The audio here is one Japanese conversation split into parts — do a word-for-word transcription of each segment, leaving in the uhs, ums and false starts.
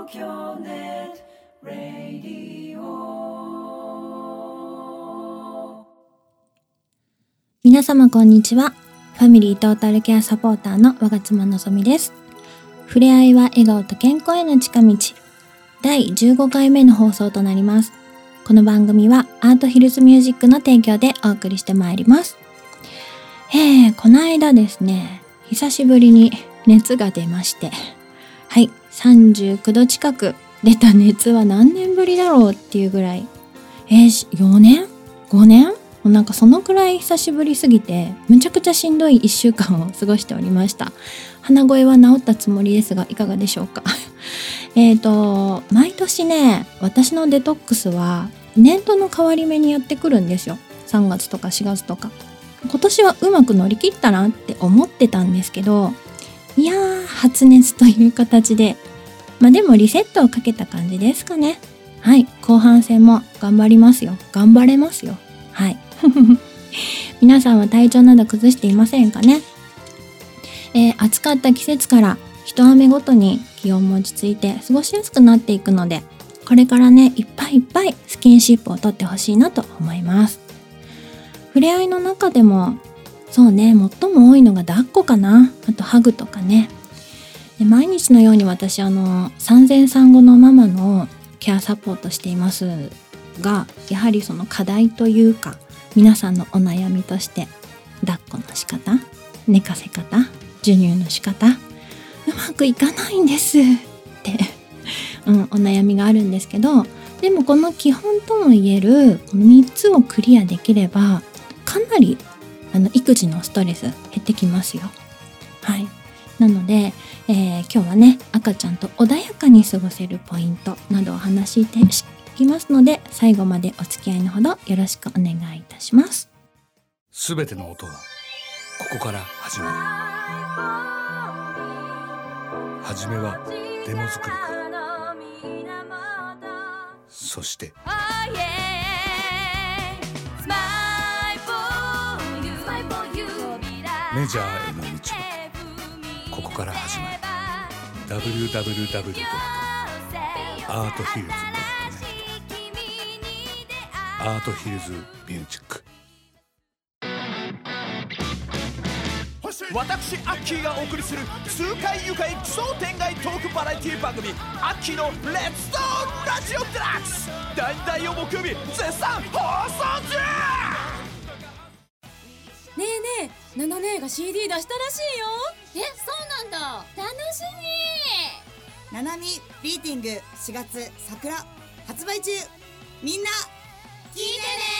東京ネットラディオ。 皆様こんにちは。ファミリートータルケアサポーターの我が妻のぞみです。ふれあいは笑顔と健康への近道、だいじゅうごかいめの放送となります。この番組はアートヒルズミュージックの提供でお送りしてまいります。えー、この間ですね、久しぶりに熱が出まして、はい、さんじゅうきゅうど近く出た熱は何年ぶりだろうっていうぐらい、えー、よねん ?ご 年もうなんかそのくらい久しぶりすぎて、むちゃくちゃしんどいいっしゅうかんを過ごしておりました。鼻声は治ったつもりですが、いかがでしょうか。えっと、毎年ね、私のデトックスは年度の変わり目にやってくるんですよ。さんがつとかしがつとか。今年はうまく乗り切ったなって思ってたんですけど、いやー、発熱という形で、まあでもリセットをかけた感じですかね。はい、後半戦も頑張りますよ。頑張れますよ。はい。皆さんは体調など崩していませんかね。えー、暑かった季節から一雨ごとに気温も落ち着いて過ごしやすくなっていくので、これからね、いっぱいいっぱいスキンシップをとってほしいなと思います。触れ合いの中でもそうね、最も多いのが抱っこかな。あとハグとかね。で、毎日のように私あの産前産後のママのケアサポートしていますが、やはりその課題というか皆さんのお悩みとして、抱っこの仕方、寝かせ方、授乳の仕方、うまくいかないんですって、うん、お悩みがあるんですけど、でもこの基本とも言えるこのみっつをクリアできれば、かなりあの育児のストレス減ってきますよ。はい。なので、えー、今日はね、赤ちゃんと穏やかに過ごせるポイントなどをお話ししていきますので、最後までお付き合いのほどよろしくお願いいたします。 すべての音はここから始まる。はじめはデモ作りから、そしてメジャーへの道もここから始まる。 ダブリューダブリューダブリュー ドット アートヒルズ ドット ネット アートヒルズミュージック。 私アッキーがお送りする痛快愉快奇想天外トークバラエティ番組、アッキーのレッツトーラジオデラックス、だいたいを木曜日絶賛放送中。 ねえねえ、ナナ姉が シーディー 出したらしいよ。 え、そうなんだ。楽しみ。 ナナミビーティングしがつ桜発売中。みんな聞いて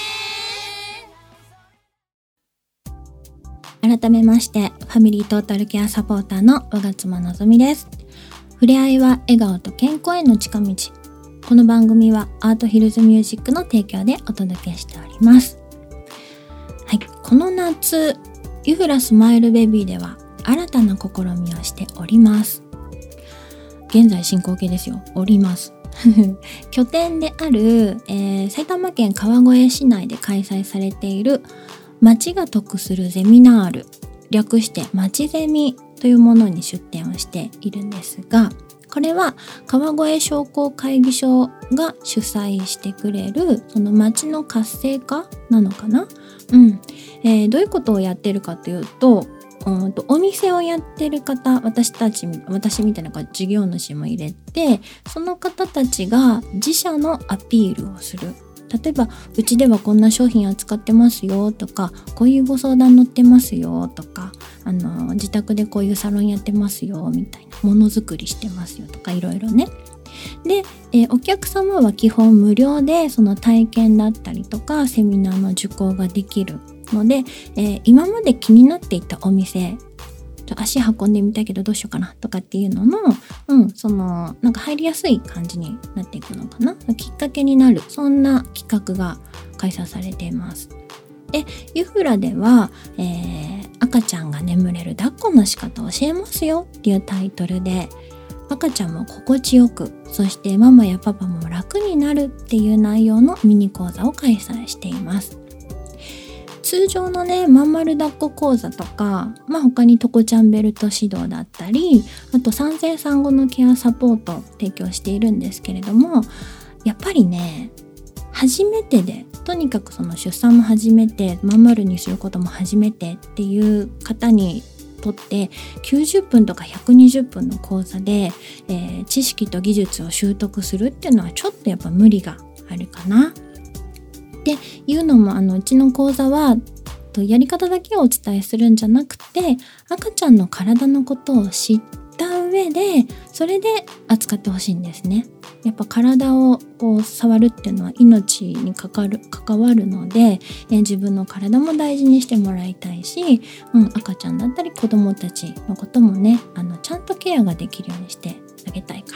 ね。改めましてファミリートータルケアサポーターの我が妻のぞみです。ふれあいは笑顔と健康への近道。この番組はアートヒルズミュージックの提供でお届けしております。はい、この夏ユフラスマイルベビーでは新たな試みをしております。現在進行形ですよ。おります拠点である、えー、埼玉県川越市内で開催されている町が得するゼミナール、略してまちゼミというものに出展をしているんですが、これは川越商工会議所が主催してくれるその町の活性化なのかな、うんえー、どういうことをやってるかというと、うんとお店をやってる方、私たち私みたいな事業主も入れて、その方たちが自社のアピールをする。例えばうちではこんな商品扱ってますよとか、こういうご相談乗ってますよとか、あの自宅でこういうサロンやってますよみたいな、ものづくりしてますよとか、いろいろね。で、えー、お客様は基本無料でその体験だったりとかセミナーの受講ができるので、えー、今まで気になっていたお店、足運んでみたいけどどうしようかなとかっていうのの、うん、そのなんか入りやすい感じになっていくのかな、きっかけになる、そんな企画が開催されています。で、ユフラでは、えー、赤ちゃんが眠れる抱っこの仕方を教えますよっていうタイトルで、赤ちゃんも心地よく、そしてママやパパも楽になるっていう内容のミニ講座を開催しています。 通常のねまん丸抱っこ講座とか、まあ、他にトコちゃんベルト指導だったり、あと産前産後のケアサポートを提供しているんですけれども、やっぱりね初めてで、とにかくその出産も初めて、まん丸にすることも初めてっていう方にとってきゅうじゅっぷんとかひゃくにじゅっぷんの講座で、えー、知識と技術を習得するっていうのはちょっとやっぱ無理があるかなっていうのも、あのうちの講座はとやり方だけをお伝えするんじゃなくて、赤ちゃんの体のことを知った上でそれで扱ってほしいんですね。やっぱ体をこう触るっていうのは命にかかる関わるので、え自分の体も大事にしてもらいたいし、うん、赤ちゃんだったり子供たちのこともね、あのちゃんとケアができるようにしてあげたいから。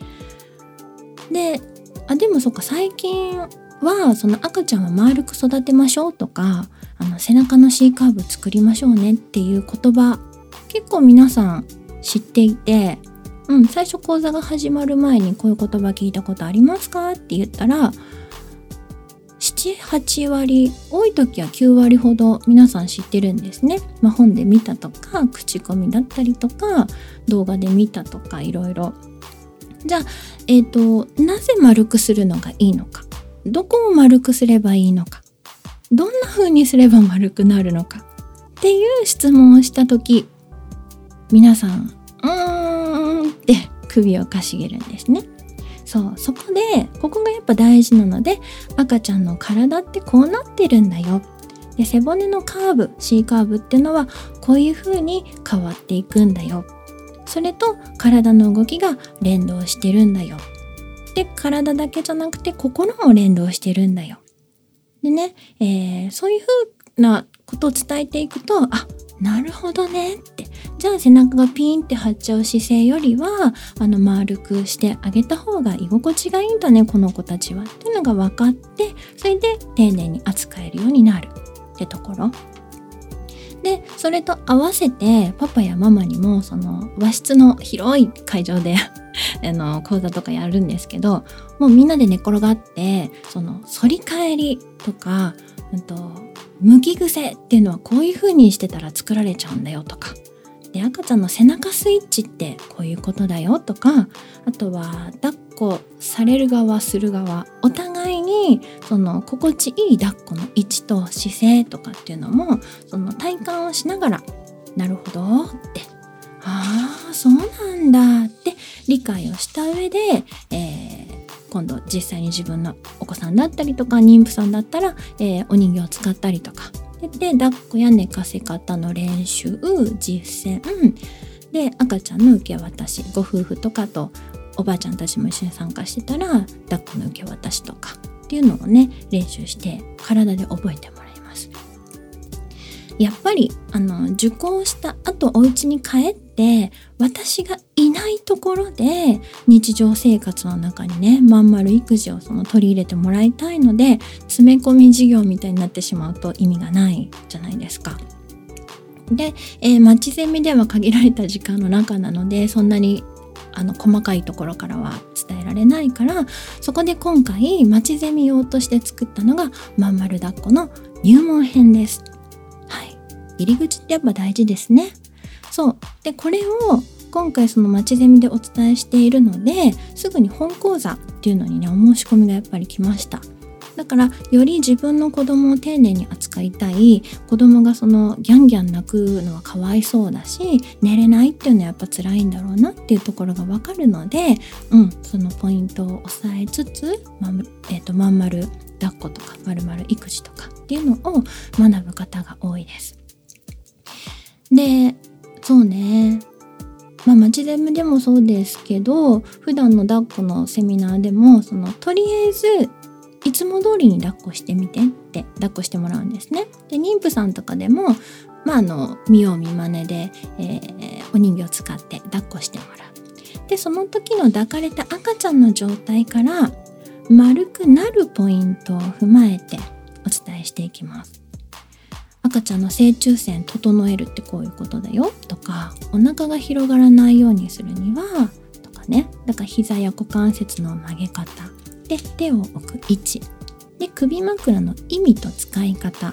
で、あでもそっか、最近はその赤ちゃんは丸く育てましょうとか、あの背中の C カーブ作りましょうねっていう言葉結構皆さん知っていて、うん、最初講座が始まる前にこういう言葉聞いたことありますかって言ったら、なな、はちわり、多い時はきゅうわりほど皆さん知ってるんですね。まあ、本で見たとか口コミだったりとか動画で見たとかいろいろ。じゃあ、えーと、なぜ丸くするのがいいのか、どこを丸くすればいいのか、どんな風にすれば丸くなるのかっていう質問をした時、皆さんうーんって首をかしげるんですね。そう、そこでここがやっぱ大事なので、赤ちゃんの体ってこうなってるんだよ。で、背骨のカーブ C カーブってのはこういう風に変わっていくんだよ。それと体の動きが連動してるんだよ。で、体だけじゃなくて心も連動してるんだよ。でね、えー、そういう風なことを伝えていくと、あ、なるほどねって、じゃあ背中がピーンって張っちゃう姿勢よりはあの丸くしてあげた方が居心地がいいんだね、この子たちはっていうのが分かって、それで丁寧に扱えるようになるってところで、それと合わせてパパやママにもその和室の広い会場であの講座とかやるんですけど、もうみんなで寝転がってその反り返りとか、うんと向き癖っていうのはこういう風にしてたら作られちゃうんだよとか、で赤ちゃんの背中スイッチってこういうことだよとか、あとは抱っこされる側する側お互いにその心地いい抱っこの位置と姿勢とかっていうのもその体感をしながら、なるほどって、ああそうなんだって理解をした上で、えー今度実際に自分のお子さんだったりとか妊婦さんだったら、えー、お人形を使ったりとか で, で抱っこや寝かせ方の練習、実践で、赤ちゃんの受け渡し、ご夫婦とかとおばあちゃんたちも一緒に参加してたら抱っこの受け渡しとかっていうのをね練習して体で覚えてもらいます。やっぱりあの受講した後お家に帰って私がいないところで日常生活の中にねまん丸育児をその取り入れてもらいたいので、詰め込み授業みたいになってしまうと意味がないじゃないですか。で、えー、マッチゼミでは限られた時間の中なのでそんなにあの細かいところからは伝えられないから、そこで今回マッチゼミ用として作ったのがまん丸抱っこの入門編です。はい、入り口ってやっぱ大事ですね。そうで、これを今回そのまちゼミでお伝えしているので、すぐに本講座っていうのにねお申し込みがやっぱり来ました。だからより自分の子供を丁寧に扱いたい、子供がそのギャンギャン泣くのはかわいそうだし寝れないっていうのはやっぱ辛いんだろうなっていうところがわかるので、うんそのポイントを押さえつつ、まえー、とまん丸抱っことかまるまる育児とかっていうのを学ぶ方が多いです。でそうね、まあまちゼミでもそうですけど、普段の抱っこのセミナーでもそのとりあえずいつも通りに抱っこしてみてって抱っこしてもらうんですね。で妊婦さんとかでも、まあ、あの見よう見まねで、えー、お人形を使って抱っこしてもらう。でその時の抱かれた赤ちゃんの状態から丸くなるポイントを踏まえてお伝えしていきます。赤ちゃんの正中線整えるってこういうことだよとか、お腹が広がらないようにするにはとかね、だから膝や股関節の曲げ方で手を置く位置で、首枕の意味と使い方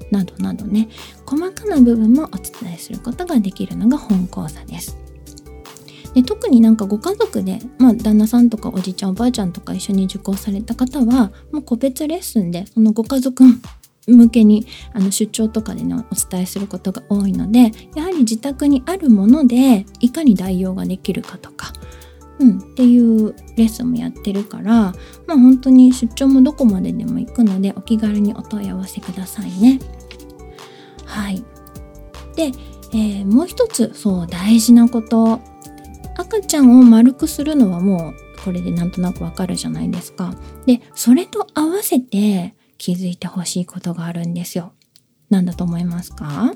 などなどね、細かな部分もお伝えすることができるのが本講座です。で特になんかご家族で、まあ、旦那さんとかおじいちゃんおばあちゃんとか一緒に受講された方はもう個別レッスンでそのご家族向けにあの出張とかで、ね、お伝えすることが多いので、やはり自宅にあるものでいかに代用ができるかとか、うん、っていうレッスンもやってるから、まあ、本当に出張もどこまででも行くのでお気軽にお問い合わせくださいね。はい。で、えー、もう一つそう大事なこと、赤ちゃんを丸くするのはもうこれでなんとなくわかるじゃないですか。でそれと合わせて気づいてほしいことがあるんですよ。何だと思いますか？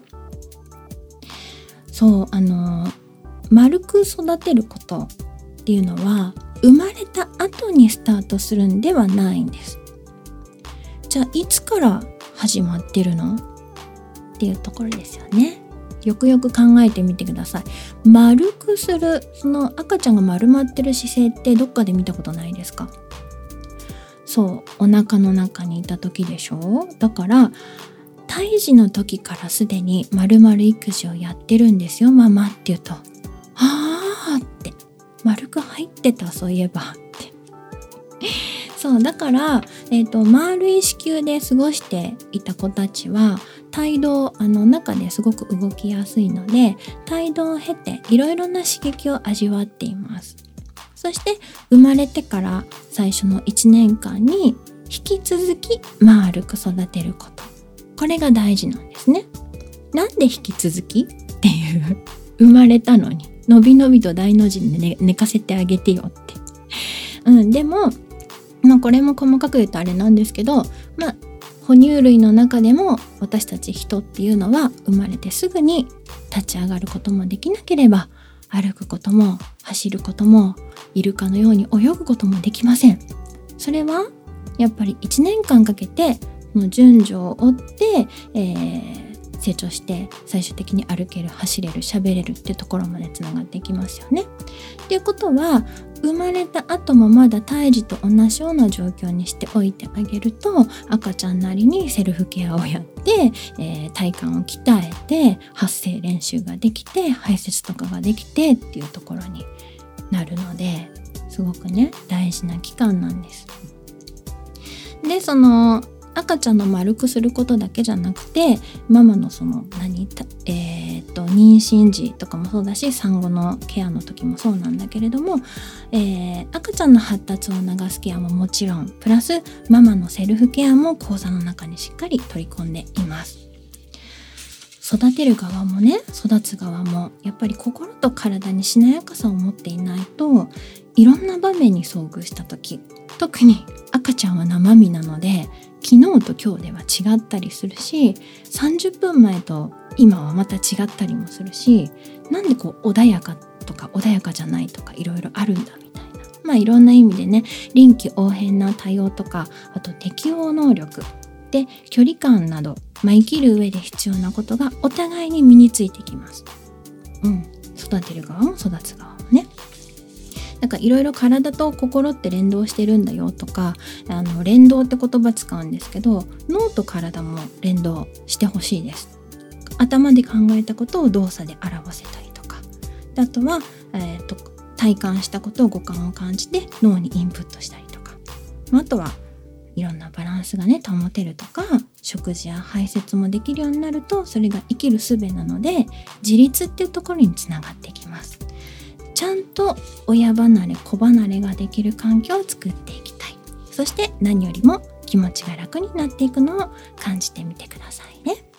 そうあの丸く育てることっていうのは生まれた後にスタートするんではないんです。じゃあいつから始まってるのっていうところですよね。よくよく考えてみてください。丸くする、その赤ちゃんが丸まってる姿勢ってどっかで見たことないですか？そうお腹の中にいた時でしょ。だから胎児の時からすでに丸々育児をやってるんですよ、ママって言うと、あーって丸く入ってた、そういえばってそうだから、えーと、丸い子宮で過ごしていた子たちは胎動あの中ですごく動きやすいので、胎動を経ていろいろな刺激を味わっています。そして生まれてから最初のいちねんかんに引き続き丸く育てること、これが大事なんですね。なんで引き続きっていう生まれたのにのびのびと大の字で、ね、寝かせてあげてよって、うん、でも、まあ、これも細かく言うとあれなんですけど、まあ、哺乳類の中でも私たち人っていうのは生まれてすぐに立ち上がることもできなければ歩くことも走ることもイルカのように泳ぐこともできません。それはやっぱりいちねんかんかけてその順序を追って、えー成長して最終的に歩ける、走れる、喋れるっていうところまでつながっていきますよね。っていうことは生まれた後もまだ胎児と同じような状況にしておいてあげると、赤ちゃんなりにセルフケアをやって、えー、体幹を鍛えて発声練習ができて排泄とかができてっていうところになるので、すごくね大事な期間なんです。でその赤ちゃんの丸くすることだけじゃなくて、ママのその何、えー、と妊娠時とかもそうだし、産後のケアの時もそうなんだけれども、えー、赤ちゃんの発達を促すケアももちろん、プラスママのセルフケアも講座の中にしっかり取り込んでいます。育てる側もね、育つ側もやっぱり心と体にしなやかさを持っていないと、いろんな場面に遭遇した時、特に赤ちゃんは生身なので昨日と今日では違ったりするし、さんじゅっぷんまえと今はまた違ったりもするし、なんでこう穏やかとか穏やかじゃないとかいろいろあるんだみたいな、まあいろんな意味でね、臨機応変な対応とか、あと適応能力で距離感など、まあ、生きる上で必要なことがお互いに身についてきます。うん、育てる側も育つ側もね。なんかいろいろ体と心って連動してるんだよとか、あの連動って言葉使うんですけど、脳と体も連動してほしいです。頭で考えたことを動作で表せたりとか、あとは、えーと、体感したことを五感を感じて脳にインプットしたりとか、あとはいろんなバランスがね保てるとか、食事や排泄もできるようになると、それが生きる術なので自立っていうところにつながってきます。ちゃんと親離れ子離れができる環境を作っていきたい。そして何よりも気持ちが楽になっていくのを感じてみてくださいね。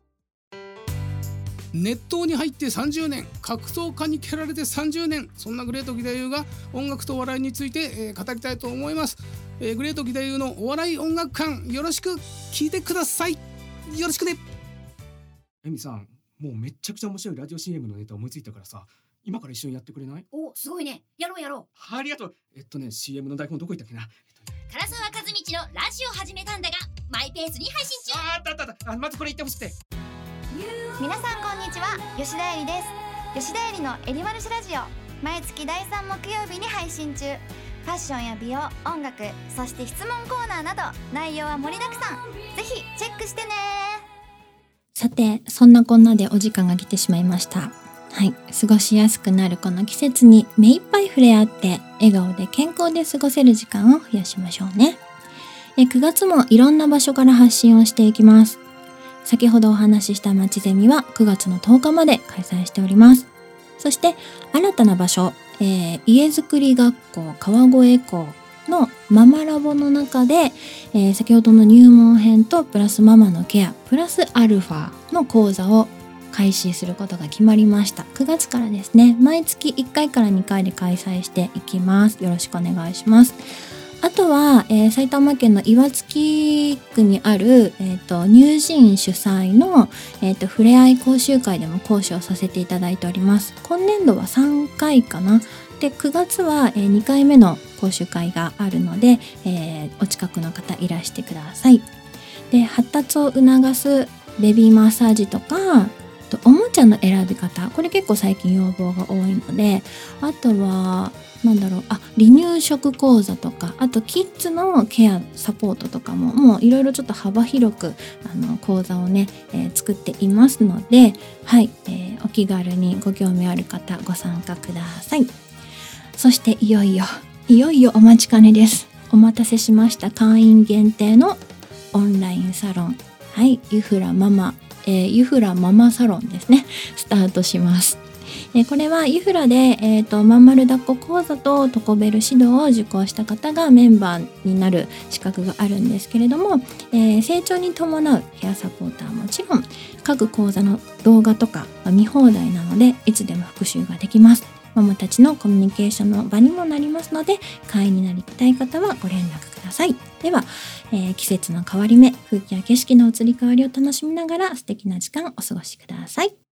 熱湯に入ってさんじゅうねん、格闘家に蹴られてさんじゅうねん、そんなグレート義太夫が音楽と笑いについて、えー、語りたいと思います。えー、グレート義太夫のお笑い音楽館、よろしく聞いてください。よろしくね。 エミさん、もうめっちゃくちゃ面白いラジオ シーエム のネタ思いついたからさ、今から一緒にやってくれない？ お、すごいね。やろうやろう。 ありがとう。えっとね シーエム の台本どこ行ったっけな。 唐沢和道のラジオ始めたんだがマイペースに配信中。 ああったあったあった。まずこれ言ってほしくて。 皆さんこんにちは、吉田えりです。吉田えりのえりまるしラジオ、毎月だいさん木曜日に配信中。ファッションや美容、音楽、そして質問コーナーなど内容は盛りだくさん。ぜひチェックしてね。 さて、そんなこんなでお時間が来てしまいました。はい、過ごしやすくなるこの季節に目いっぱい触れ合って笑顔で健康で過ごせる時間を増やしましょうね。えくがつもいろんな場所から発信をしていきます。先ほどお話ししたまちゼミはくがつのとおかまで開催しております。そして新たな場所、えー、家づくり学校川越校のママラボの中で、えー、先ほどの入門編とプラスママのケアプラスアルファの講座を開始することが決まりました。くがつからですね、毎月いっかいからにかいで開催していきます。よろしくお願いします。あとは、えー、埼玉県の岩槻区にある、えー、と乳児院主催の、えー、とふれあい講習会でも講師をさせていただいております。今年度はさんかいかな。でくがつは、えー、にかいめの講習会があるので、えー、お近くの方いらしてください。で発達を促すベビーマッサージとかとおもちゃの選び方、これ結構最近要望が多いので、あとはなんだろうあ離乳食講座とか、あとキッズのケアサポートとかももういろいろちょっと幅広くあの講座をね、えー、作っていますので、はい、えー、お気軽にご興味ある方ご参加ください。そしていよいよいよいよお待ちかねです。お待たせしました。会員限定のオンラインサロン、はいゆふらママえー、ゆふらママサロンですね、スタートします。えー、これはゆふらで、えー、とまんまる抱っこ講座とトコベル指導を受講した方がメンバーになる資格があるんですけれども、えー、成長に伴うケアサポーターはもちろん各講座の動画とかは見放題なので、いつでも復習ができます。ママたちのコミュニケーションの場にもなりますので、会員になりたい方はご連絡ください。では、えー、季節の変わり目、風景や景色の移り変わりを楽しみながら素敵な時間をお過ごしください。